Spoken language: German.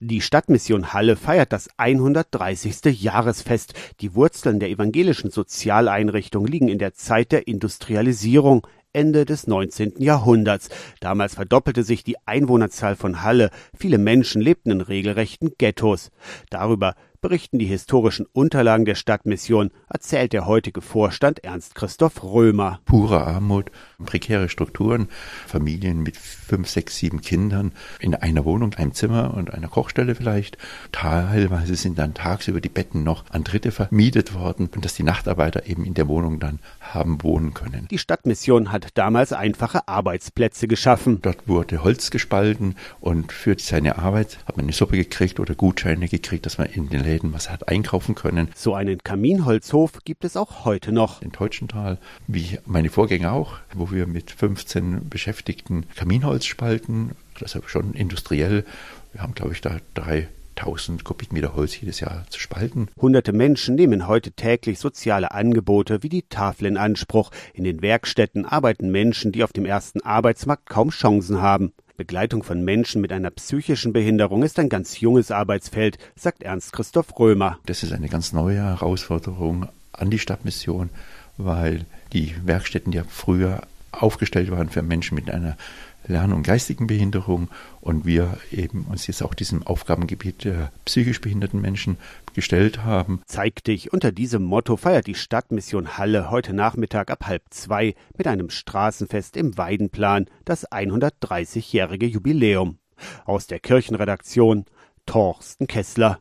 Die Stadtmission Halle feiert das 130. Jahresfest. Die Wurzeln der evangelischen Sozialeinrichtung liegen in der Zeit der Industrialisierung, Ende des 19. Jahrhunderts. Damals verdoppelte sich die Einwohnerzahl von Halle. Viele Menschen lebten in regelrechten Ghettos. Darüber berichten die historischen Unterlagen der Stadtmission, erzählt der heutige Vorstand Ernst Christoph Römer. Pure Armut, prekäre Strukturen, Familien mit 5, 6, 7 Kindern in einer Wohnung, einem Zimmer und einer Kochstelle vielleicht. Teilweise sind dann tagsüber die Betten noch an Dritte vermietet worden und dass die Nachtarbeiter eben in der Wohnung dann haben wohnen können. Die Stadtmission hat damals einfache Arbeitsplätze geschaffen. Dort wurde Holz gespalten und für seine Arbeit hat man eine Suppe gekriegt oder Gutscheine gekriegt, dass man in den Läden was hat einkaufen können. So einen Kaminholzhof gibt es auch heute noch. In Teutschenthal, wie meine Vorgänger auch, wo wir mit 15 Beschäftigten Kaminholz spalten, das ist schon industriell. Wir haben, glaube ich, da 3000 Kubikmeter Holz jedes Jahr zu spalten. Hunderte Menschen nehmen heute täglich soziale Angebote wie die Tafel in Anspruch. In den Werkstätten arbeiten Menschen, die auf dem ersten Arbeitsmarkt kaum Chancen haben. Begleitung von Menschen mit einer psychischen Behinderung ist ein ganz junges Arbeitsfeld, sagt Ernst Christoph Römer. Das ist eine ganz neue Herausforderung an die Stadtmission, weil die Werkstätten ja früher aufgestellt waren für Menschen mit einer Lern- und geistigen Behinderung und wir eben uns jetzt auch diesem Aufgabengebiet der psychisch behinderten Menschen gestellt haben. Zeig dich. Unter diesem Motto feiert die Stadtmission Halle heute Nachmittag ab 1:30 mit einem Straßenfest im Weidenplan das 130-jährige Jubiläum. Aus der Kirchenredaktion Torsten Kessler.